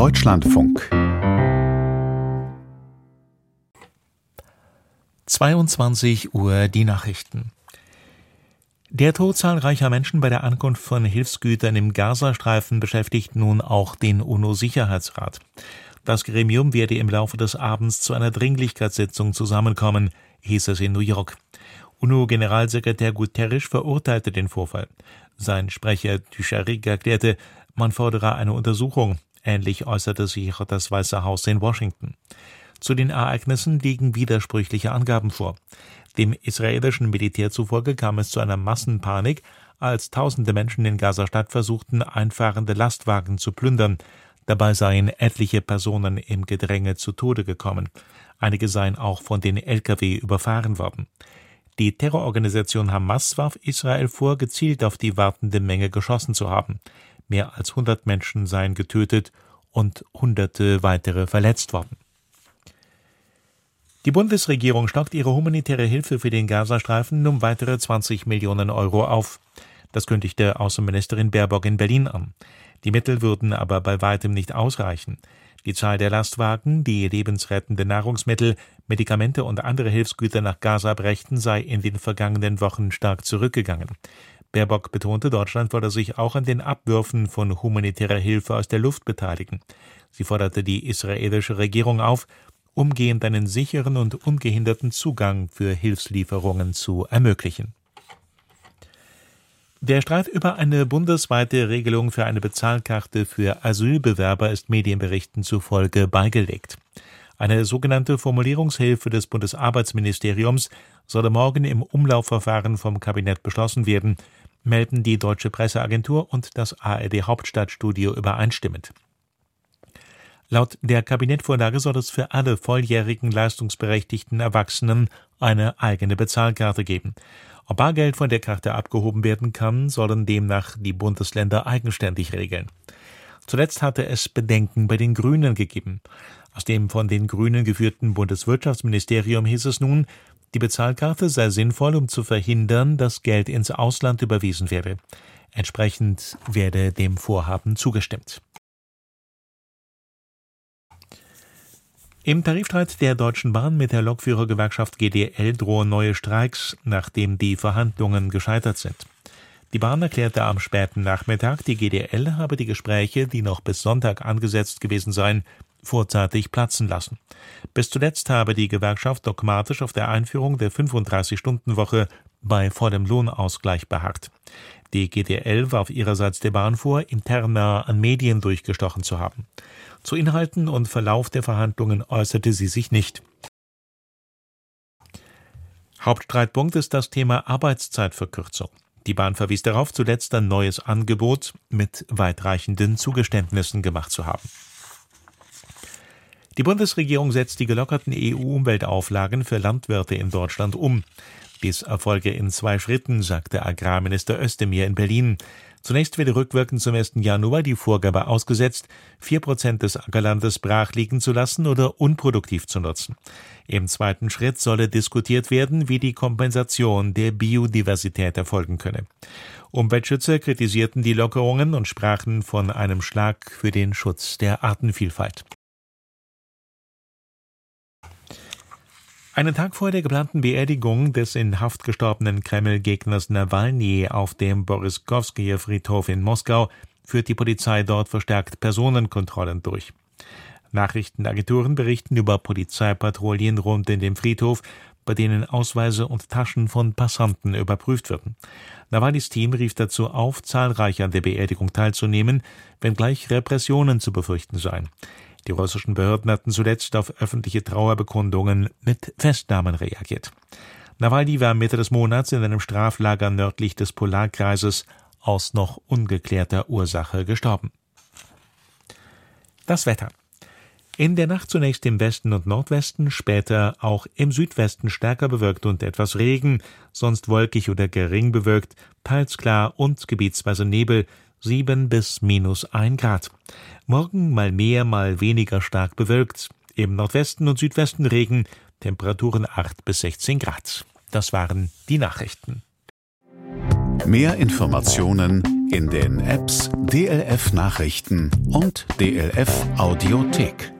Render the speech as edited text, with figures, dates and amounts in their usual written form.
Deutschlandfunk 22 Uhr die Nachrichten. Der Tod zahlreicher Menschen bei der Ankunft von Hilfsgütern im Gazastreifen beschäftigt nun auch den UNO-Sicherheitsrat. Das Gremium werde im Laufe des Abends zu einer Dringlichkeitssitzung zusammenkommen, hieß es in New York. UNO-Generalsekretär Guterres verurteilte den Vorfall. Sein Sprecher Dujarric erklärte, man fordere eine Untersuchung. Ähnlich äußerte sich auch das Weiße Haus in Washington. Zu den Ereignissen liegen widersprüchliche Angaben vor. Dem israelischen Militär zufolge kam es zu einer Massenpanik, als tausende Menschen in Gaza-Stadt versuchten, einfahrende Lastwagen zu plündern. Dabei seien etliche Personen im Gedränge zu Tode gekommen. Einige seien auch von den Lkw überfahren worden. Die Terrororganisation Hamas warf Israel vor, gezielt auf die wartende Menge geschossen zu haben. Mehr als 100 Menschen seien getötet und Hunderte weitere verletzt worden. Die Bundesregierung stockt ihre humanitäre Hilfe für den Gazastreifen um weitere 20 Millionen Euro auf. Das kündigte Außenministerin Baerbock in Berlin an. Die Mittel würden aber bei weitem nicht ausreichen. Die Zahl der Lastwagen, die lebensrettende Nahrungsmittel, Medikamente und andere Hilfsgüter nach Gaza brächten, sei in den vergangenen Wochen stark zurückgegangen. Baerbock betonte, Deutschland wolle sich auch an den Abwürfen von humanitärer Hilfe aus der Luft beteiligen. Sie forderte die israelische Regierung auf, umgehend einen sicheren und ungehinderten Zugang für Hilfslieferungen zu ermöglichen. Der Streit über eine bundesweite Regelung für eine Bezahlkarte für Asylbewerber ist Medienberichten zufolge beigelegt. Eine sogenannte Formulierungshilfe des Bundesarbeitsministeriums solle morgen im Umlaufverfahren vom Kabinett beschlossen werden, melden die Deutsche Presseagentur und das ARD Hauptstadtstudio übereinstimmend. Laut der Kabinettvorlage soll es für alle volljährigen leistungsberechtigten Erwachsenen eine eigene Bezahlkarte geben. Ob Bargeld von der Karte abgehoben werden kann, sollen demnach die Bundesländer eigenständig regeln. Zuletzt hatte es Bedenken bei den Grünen gegeben. Aus dem von den Grünen geführten Bundeswirtschaftsministerium hieß es nun, die Bezahlkarte sei sinnvoll, um zu verhindern, dass Geld ins Ausland überwiesen werde. Entsprechend werde dem Vorhaben zugestimmt. Im Tarifstreit der Deutschen Bahn mit der Lokführergewerkschaft GDL drohen neue Streiks, nachdem die Verhandlungen gescheitert sind. Die Bahn erklärte am späten Nachmittag, die GDL habe die Gespräche, die noch bis Sonntag angesetzt gewesen seien, vorzeitig platzen lassen. Bis zuletzt habe die Gewerkschaft dogmatisch auf der Einführung der 35-Stunden-Woche bei vollem Lohnausgleich beharrt. Die GDL warf ihrerseits der Bahn vor, interner an Medien durchgestochen zu haben. Zu Inhalten und Verlauf der Verhandlungen äußerte sie sich nicht. Hauptstreitpunkt ist das Thema Arbeitszeitverkürzung. Die Bahn verwies darauf, zuletzt ein neues Angebot mit weitreichenden Zugeständnissen gemacht zu haben. Die Bundesregierung setzt die gelockerten EU-Umweltauflagen für Landwirte in Deutschland um. Dies erfolge in 2 Schritten, sagte Agrarminister Özdemir in Berlin. Zunächst werde rückwirkend zum 1. Januar die Vorgabe ausgesetzt, 4% des Ackerlandes brach liegen zu lassen oder unproduktiv zu nutzen. Im zweiten Schritt solle diskutiert werden, wie die Kompensation der Biodiversität erfolgen könne. Umweltschützer kritisierten die Lockerungen und sprachen von einem Schlag für den Schutz der Artenvielfalt. Einen Tag vor der geplanten Beerdigung des in Haft gestorbenen Kreml-Gegners Nawalny auf dem Boryskowskaja-Friedhof in Moskau führt die Polizei dort verstärkt Personenkontrollen durch. Nachrichtenagenturen berichten über Polizeipatrouillen rund in dem Friedhof, bei denen Ausweise und Taschen von Passanten überprüft werden. Nawalnys Team rief dazu auf, zahlreich an der Beerdigung teilzunehmen, wenngleich Repressionen zu befürchten seien. Die russischen Behörden hatten zuletzt auf öffentliche Trauerbekundungen mit Festnahmen reagiert. Nawalny war Mitte des Monats in einem Straflager nördlich des Polarkreises aus noch ungeklärter Ursache gestorben. Das Wetter. In der Nacht zunächst im Westen und Nordwesten, später auch im Südwesten stärker bewölkt und etwas Regen, sonst wolkig oder gering bewölkt, teils klar und gebietsweise Nebel, 7 bis -1 Grad. Morgen mal mehr, mal weniger stark bewölkt. Im Nordwesten und Südwesten Regen, Temperaturen 8 bis 16 Grad. Das waren die Nachrichten. Mehr Informationen In den Apps DLF Nachrichten und DLF Audiothek.